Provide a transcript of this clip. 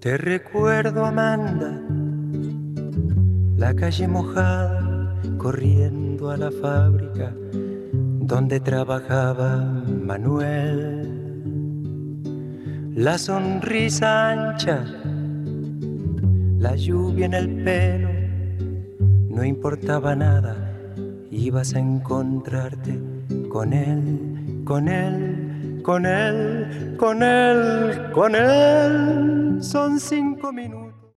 Te recuerdo, Amanda, la calle mojada, corriendo a la fábrica donde trabajaba Manuel. La sonrisa ancha, la lluvia en el pelo, no importaba nada, ibas a encontrarte con él, con él, con él, con él, con él. Son 5 minutos.